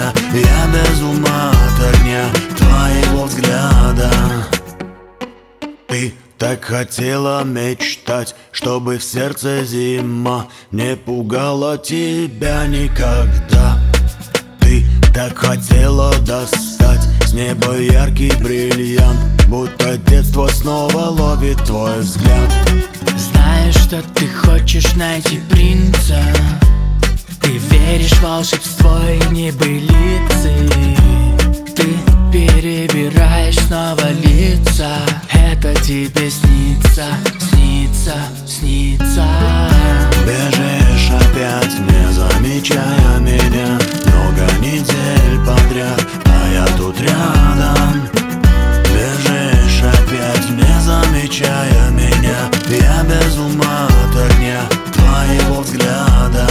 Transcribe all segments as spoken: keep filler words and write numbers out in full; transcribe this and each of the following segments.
меня. Я без ума от огня твоего взгляда. Ты так хотела мечтать, чтобы в сердце зима не пугала тебя никогда. Ты так хотела достать с неба яркий бриллиант, будто детство снова ловит твой взгляд. Знаешь, что ты хочешь найти принца, ты веришь в волшебство и небылицы. Ты перебираешь снова лица, это тебе снится, снится, снится. Бежишь опять, не замечая меня, много недель подряд, а я тут рядом. Бежишь опять, не замечая меня, я без ума от огня твоего взгляда.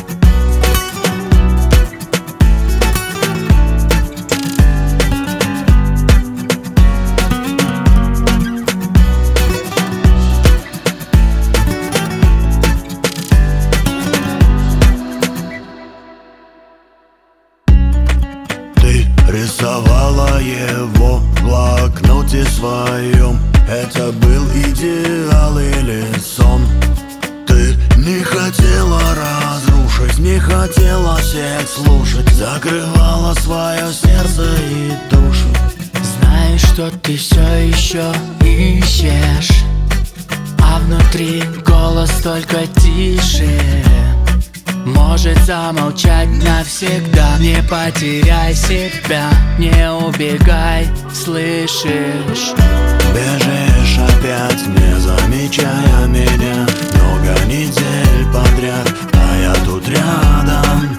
Рисовала его в блокноте своем. Это был идеал или сон? Ты не хотела разрушить, не хотела всех слушать, закрывала свое сердце и душу. Знаешь, что ты все еще ищешь, а внутри голос только тише. Может замолчать навсегда. Не потеряй себя, не убегай, слышишь? Бежишь опять, не замечая меня, много недель подряд, а я тут рядом.